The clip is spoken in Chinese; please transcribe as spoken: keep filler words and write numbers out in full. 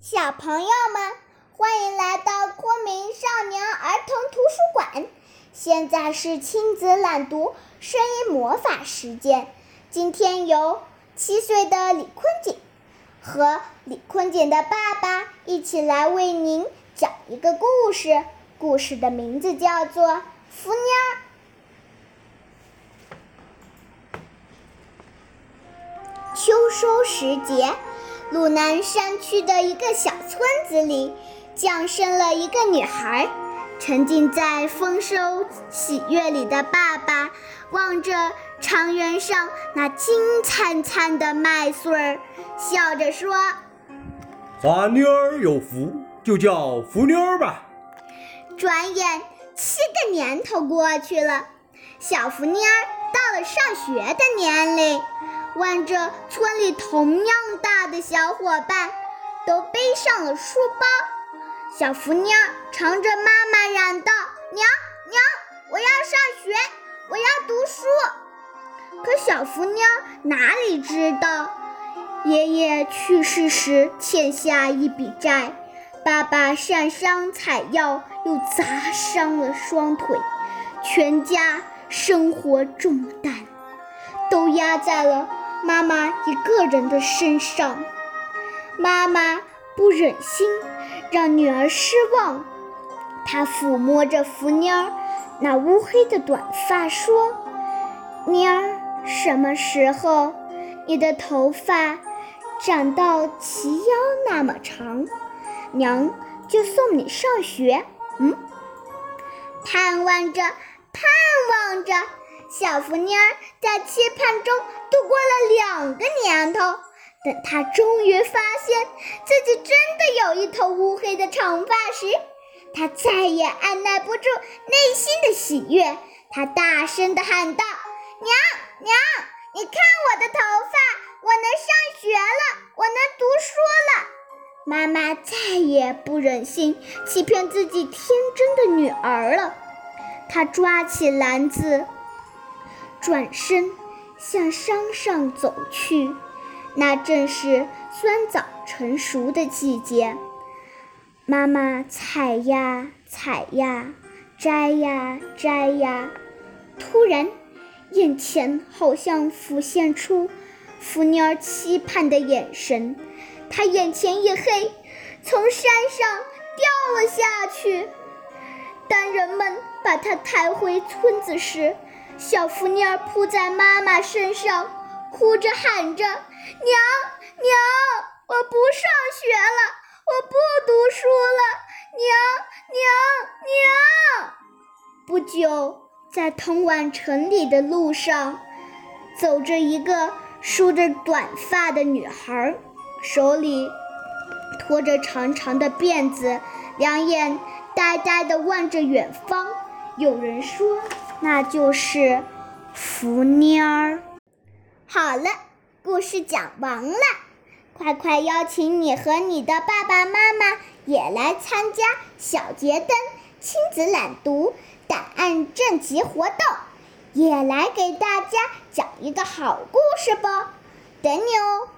小朋友们，欢迎来到昆明少年儿童图书馆。现在是亲子朗读声音魔法时间。今天由七岁的李坤锦和李坤锦的爸爸一起来为您讲一个故事。故事的名字叫做《福妞儿》。秋收时节，鲁南山区的一个小村子里降生了一个女孩。沉浸在丰收喜悦里的爸爸望着长原上那金灿灿的麦穗儿，笑着说： 花妞儿有福，就叫福妞儿吧。 转眼七个年头过去了，小福妞儿到了上学的年龄，望着村里同样大的小伙伴都背上了书包，小福妞儿朝着妈妈嚷道：娘娘，我要上学，我要读书。可小福妞儿哪里知道，爷爷去世时欠下一笔债，爸爸上山采药又砸伤了双腿，全家生活重担都压在了妈妈一个人的身上。妈妈不忍心让女儿失望，她抚摸着福妞儿那乌黑的短发说：妞儿，什么时候你的头发长到齐腰那么长，娘就送你上学。嗯，盼望着盼望着，小福妞儿在期盼中度过了两个年头。等她终于发现自己真的有一头乌黑的长发时，她再也按耐不住内心的喜悦，她大声地喊道：娘娘，你看我的头发，我能上学了，我能读书了。妈妈再也不忍心欺骗自己天真的女儿了，她抓起篮子，转身向山上走去。那正是酸枣成熟的季节，妈妈采呀采呀，摘呀摘呀，突然眼前好像浮现出福妞儿期盼的眼神，她眼前一黑，从山上掉了下去。当人们把她抬回村子时，小福妞儿扑在妈妈身上，哭着喊着：娘娘，我不上学了，我不读书了，娘娘娘。不久，在通往城里的路上，走着一个梳着短发的女孩，手里拖着长长的辫子，两眼呆呆地望着远方。有人说，那就是福妞儿。好了，故事讲完了，快快邀请你和你的爸爸妈妈也来参加小节灯亲子朗读档案征集活动，也来给大家讲一个好故事吧，等你哦。